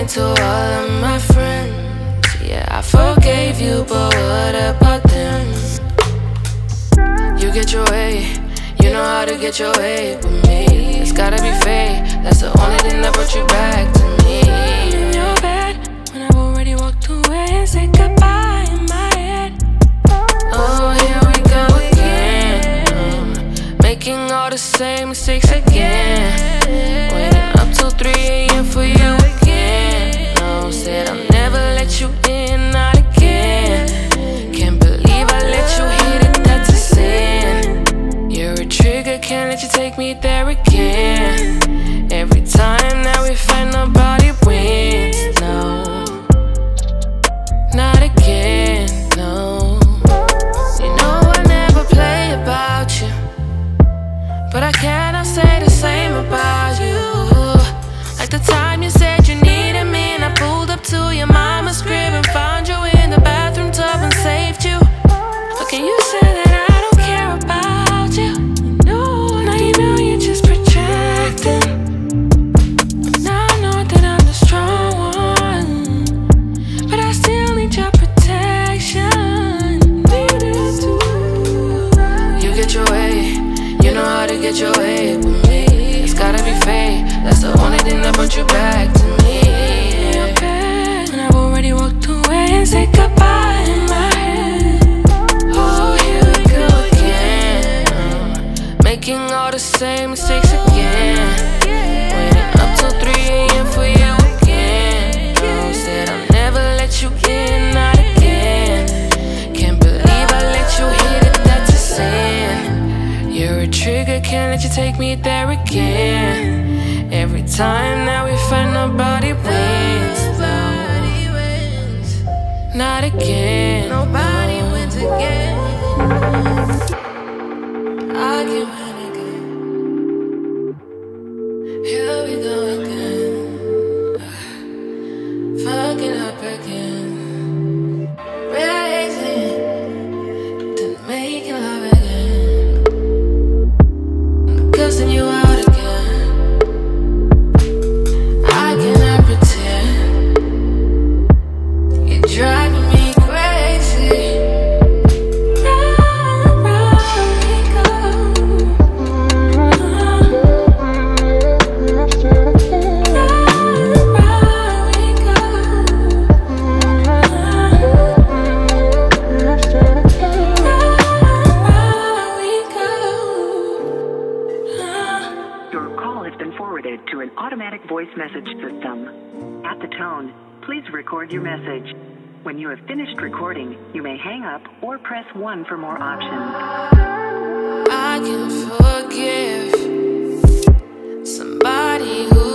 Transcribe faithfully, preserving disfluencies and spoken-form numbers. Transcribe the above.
to all of my friends. Yeah, I forgave you, but what about them? You get your way, you know how to get your way with me. It's gotta be fate, that's the only thing that brought you back to me. In your bed, when I've already walked away and said goodbye in my head. Oh, here we go again, uh, making all the same mistakes again. Waiting up till three A M for you again. No, said I'll never let you in, not again. Can't believe I let you hit it, that's a sin. You're a trigger, can't let you take me there again. Every time that we fight, nobody wins. No, not again, no. You know I never play about you, but I cannot say the same about you. Like the time you said you needed me, and I pulled up to your mama's crib and found you in the bathroom tub and saved you. How can you say that I don't care about you? No, now you know you're just projecting. Now I know that I'm the strong one, but I still need your protection. Need it too. You get your way, you know how to get your way with me. It's gotta be fate, that's the only thing that brought you back to me. In your bed, when I've already walked away and said goodbye in my head. Oh, here we go again, uh, making all the same mistakes again. Waiting up till three A M for you again. No, said I'll never let you in, not again. Can't believe I let you hit it, that's a sin. You're a trigger, can't let you take me there again. Every time that we fight, nobody wins. Nobody wins. Not again. Nobody wins again. I can win again. Here we go again. Fucking up again. Raising, then making love again. I'm cussing you out again. Driving me crazy. Round, round we go. Round, round we go. Round we go. Your call has been forwarded to an automatic voice message system. At the tone, please record your message. When you have finished recording, you may hang up or press one for more options. I can forgive somebody who